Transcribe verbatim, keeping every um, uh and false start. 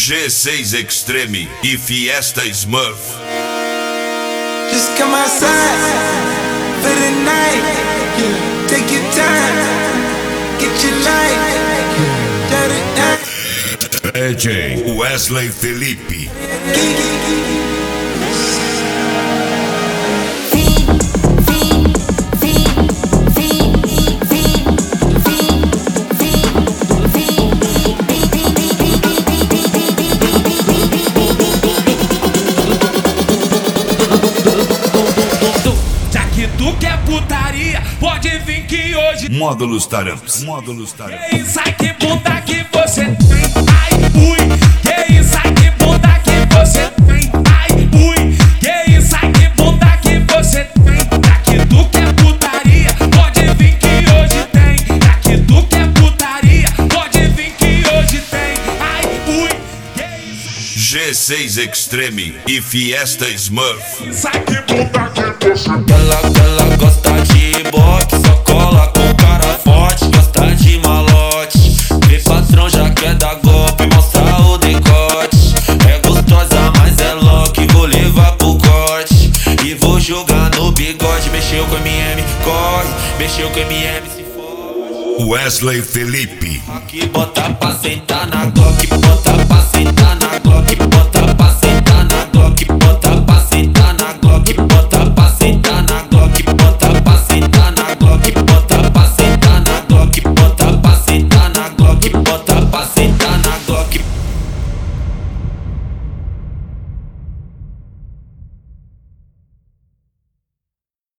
G seis Extreme e Fiesta Smurf. Just come outside for the night. Yeah. Take your time, get your life. D J Wesley Felipe. Já que tu quer putaria, pode vir que hoje Módulos Taramps. Módulos Taramps. que isso aqui bunda que você tem. Ai, ui, que isso aqui bunda que você tem. Ai, ui, que isso aqui bunda que você tem. Já que tu quer putaria, pode vir que hoje tem. Já que tu quer putaria, pode vir que hoje tem. Ai, ui, que isso, G seis Extreme e Fiesta Smurf. isso aqui bunda que você Ela, ela gosta de boxe, só cola com cara forte. Gosta de malote, vê patrão já quer dar golpe, mostra o decote. É gostosa, mas é louca, vou levar pro corte. E vou jogar no bigode, mexeu com M M, corre. Mexeu com M M, se for. Wesley Felipe. Aqui bota pra sentar na Glock, bota pra sentar na Glock, bota pra sentar na Glock, bota pra